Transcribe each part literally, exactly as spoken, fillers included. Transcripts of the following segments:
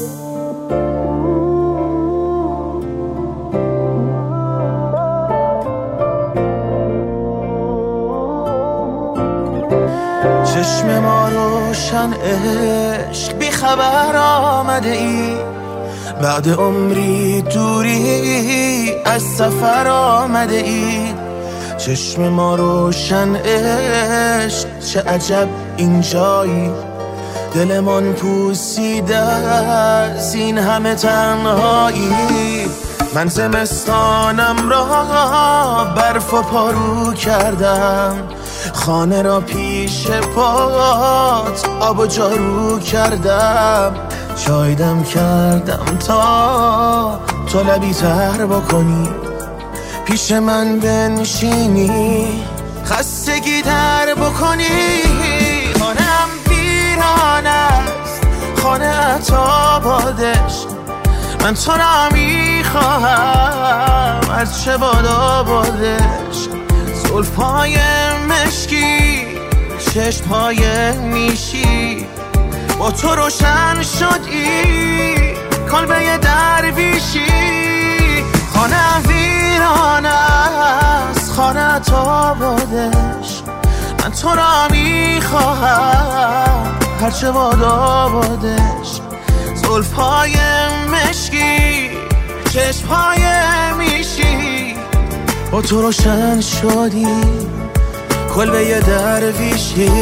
چشم ما روشن عشق بی خبر آمده ای، بعد عمری دوری از سفر آمده ای. چشم ما روشن عشق چه عجب اینجایی، دلمان پوسیده از این همه تنهایی. من زمستانم را برف و پارو کردم، خانه را پیش پات آب و جارو کردم. چایدم کردم تا تو لبی تر بکنی، پیش من بنشینی خستگی در بکنی. خانه‌ام ویران است، خانه عطابادش، من تو را میخواهم هرچه باد آبادش. زلف‌های مشکی، چشم‌های نیشی، با تو روشن شدی کلبه درویشی. خانه ویران است، خانه عطابادش، من تو را میخواهم هرچه باد آبادش. زلف‌های مشکی، چشم‌های میشی، با تو روشن شدی کلبه درویشی.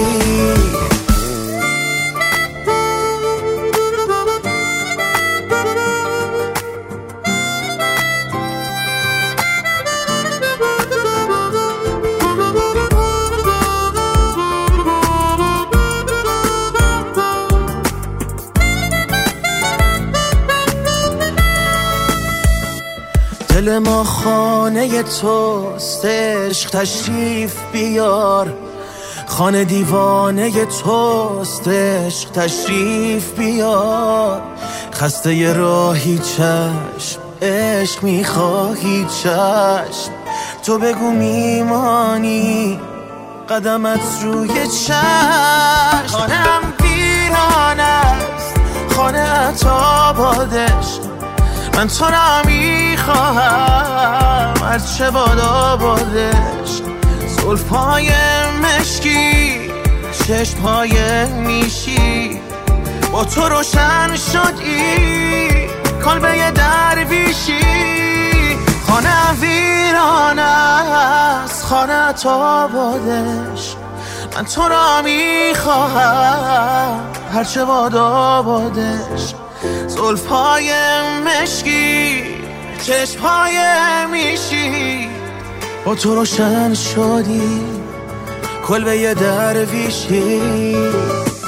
دل ما خانه توست، عشق تشریف بیار. خانه دیوانه توست، عشق تشریف بیار. خسته ی راهی چشم، عشق میخواهی چشم. تو بگو میمانی قدمت روی چشم. خانه‌ام ویران است، خانه عطابادش، من تو را میخواهم هرچه باد آبادش. زلف‌های مشکی، چشم‌های نیشی، با تو روشن شدی کلبه درویشی. خانه ویران است، خانه عطابادش، من تو را میخواهم هرچه باد آبادش. زلف‌های مشکی، چشم‌های میشی، با تو روشن شدی کلبه درویشی.